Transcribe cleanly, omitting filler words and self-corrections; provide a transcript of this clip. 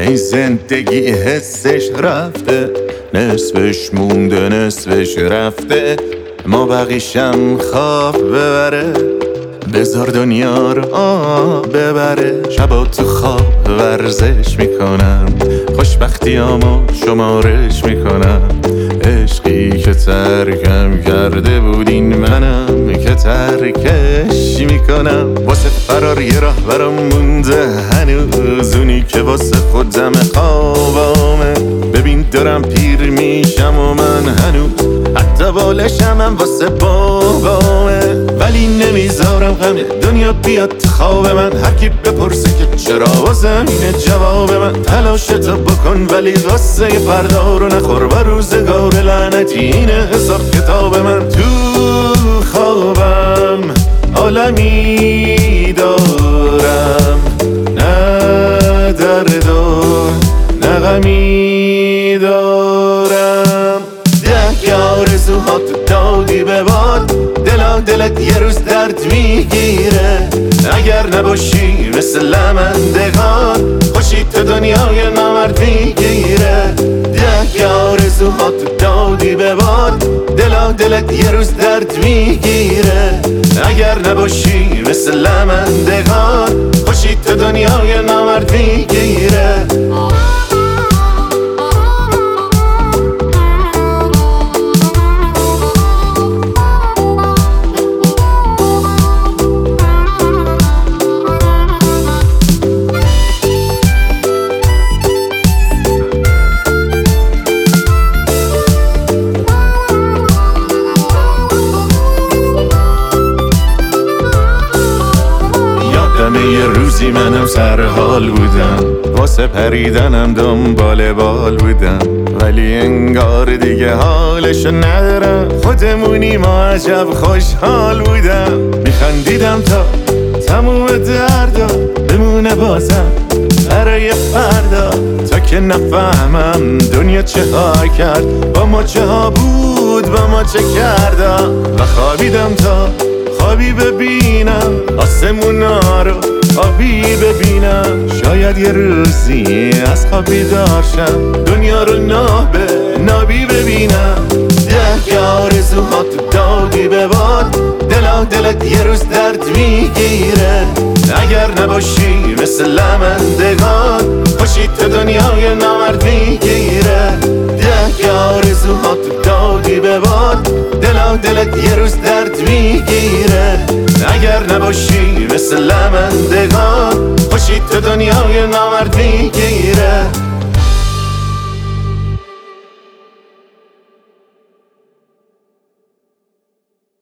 ای زندگی حسش رفته، نصفش مونده نصفش رفته، ما بقیشم خواب ببره. بذار دنیا رو ببره. شبا تو خواب ورزش میکنم، خوشبختیامو شمارش میکنم. عشقی که ترکم کرده بودین منم که ترکش میکنم. واسه فرار یه راه برام مونده هنوز، اونی که واسه خودم خوابامه. ببین دارم پیر میشم و من هنوز حتی بالشم هم واسه بابامه. ولی نمیذارم غم دنیا بیاد تو خواب من. هرکی بپرسه که چرا واسه اینه جواب من. تلاشتو بکن ولی غصه فردا رو نخور، و روزگار لعنتی اینه حساب کتاب من. تو خوابم عالمی دارم، نه درد و نه غمی دارم. ده آرزوها تو دادی به باد، دلت یه روز درد میگیره. اگر نباشی مثل لمندگان، خوشی تو دنیای نامرد میگیره. ده آرزوها تو دادی به باد، دلت یه روز درد میگیره. اگر نباشی مثل لمندگان، خوشی تو دنیای نامرد میگیره. یه روزی منم سر حال بودم، واسه پریدنم دنبال بال بودم. ولی انگار دیگه حالشو ندارم، خودمونی ما عجب خوشحال بودم. میخندیدم تا تموم دردا بمونه بازم برای فردا. تا که نفهمم دنیا چه ها کرد با ما، چه ها بود با ما چه کردم. و خوابیدم تا خوابی ببینم، آسمونا رو آبی ببینم. شاید یه روزی از خواب بیدار شم، دنیا رو نابی ببینم. ده آرزوها تو دادی به باد، دلت یه روز درد میگیره. اگر نباشی مثل لمندگان، خوشی تو دنیای نامرد میگیره. ده آرزوها تو دادی به باد، دلت یه روز درد میگیره. اگر نباشی مثل لمندگان، خوشی تو دنیای نامرد میگیره.